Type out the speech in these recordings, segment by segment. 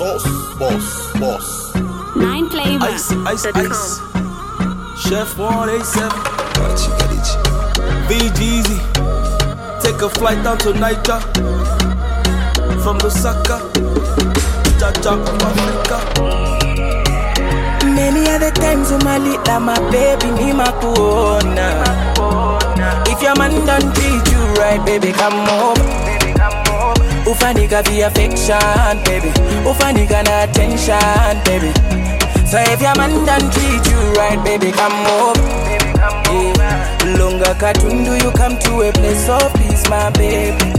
Sauce, boss. 9Flavor. Ice. Chef 187. VGZ. Take a flight down to Niger. From Lusaka. Jaja of Africa. Many other times when my little my baby me my kuona. If your man don't treat you right, baby, come over. Ufanika the affection, baby. Ufanika the attention, baby. So if your man don't treat you right, baby, come over. Yeah. Lunga Katundu, you come to a place of peace, my baby.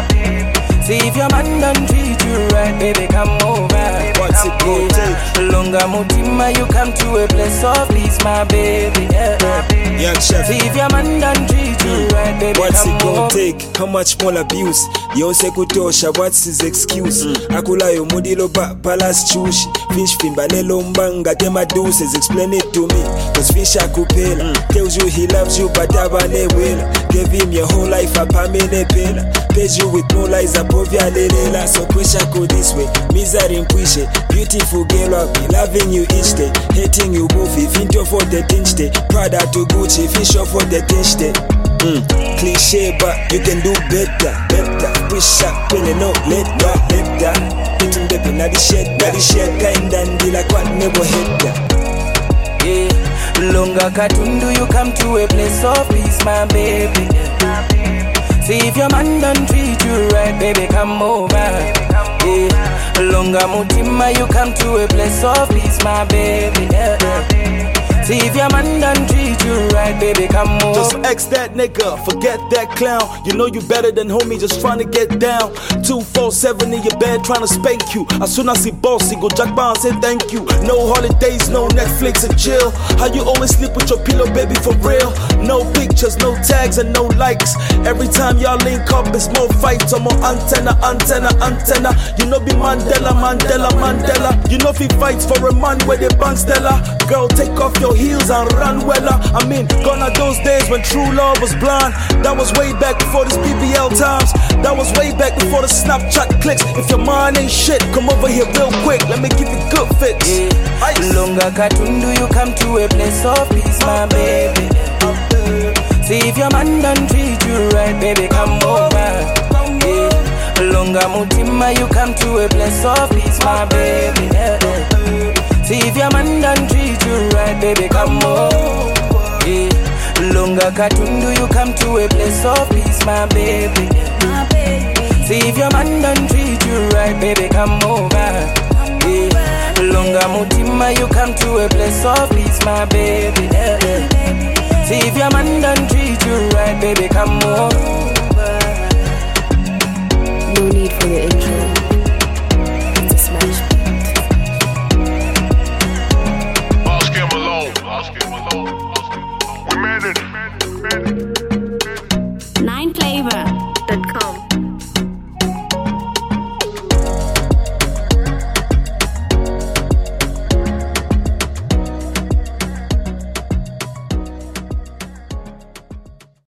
See if your man don't treat you right, baby, come over. What's it gonna take? Lunga Mutima, you come to a place of peace, my baby. Young chef. See if your man don't treat you right, baby, What's come it gonna over. take? How much more abuse? Yose kutosha, what's his excuse? Akula yo mudilo palace chushi. Fish fimbalelo mbanga tema doses. Explain it to me, cause fish akupela. Tells you he loves you but abane wela. Gave him your whole life apamene pela. Pays you with no lies apovya lelela. So pressure go this way, misery nkwishe. Beautiful girl, I'll be loving you each day. Hating you both, if into for the tinge day. Prada to Gucci, fish off for the tinge day. Cliche, but you can do better. Wish up, really no later. Getting baby, now the shed, kind and deal like what never hit ya. Yeah, Lunga Katundu, you come to a place of peace, my baby. See if your man don't treat you right, baby, come over. Yeah, Lunga Mutima, you come to a place of peace, my baby. See if your man don't treat you right, baby, come over. Just X that nigga, forget that clown. You know you better than homie, just trying to get down. 247 in your bed, trying to spank you. As soon as I see bossy, go jack bar and say thank you. No holidays, no Netflix and chill. How you always sleep with your pillow, baby, for real? No pictures, no tags and no likes. Every time y'all link up, it's more fights or more antenna. You know be Mandela. You know if he fights for a man where they bang Stella. Girl, take off your heels and run wella. I mean, gone are those days when true love was blind. That was way back before this BBL times. That was way back before the Snapchat clicks. If your mind ain't shit, come over here real quick. Let me give you good fix. Lunga Katundu, you come to a place of peace, my baby. See if your man don't treat you right, baby, come over. Lunga Mutima, you come to a place of peace, my baby. See if your man don't treat you right, baby, come over. Lunga Katundu, you come to a place of peace, my baby. See if your man don't treat you right, baby, come over. Lunga Mutima, you come to a place of peace, my baby. See if your man don't treat you right, baby, come over. No need for the intro.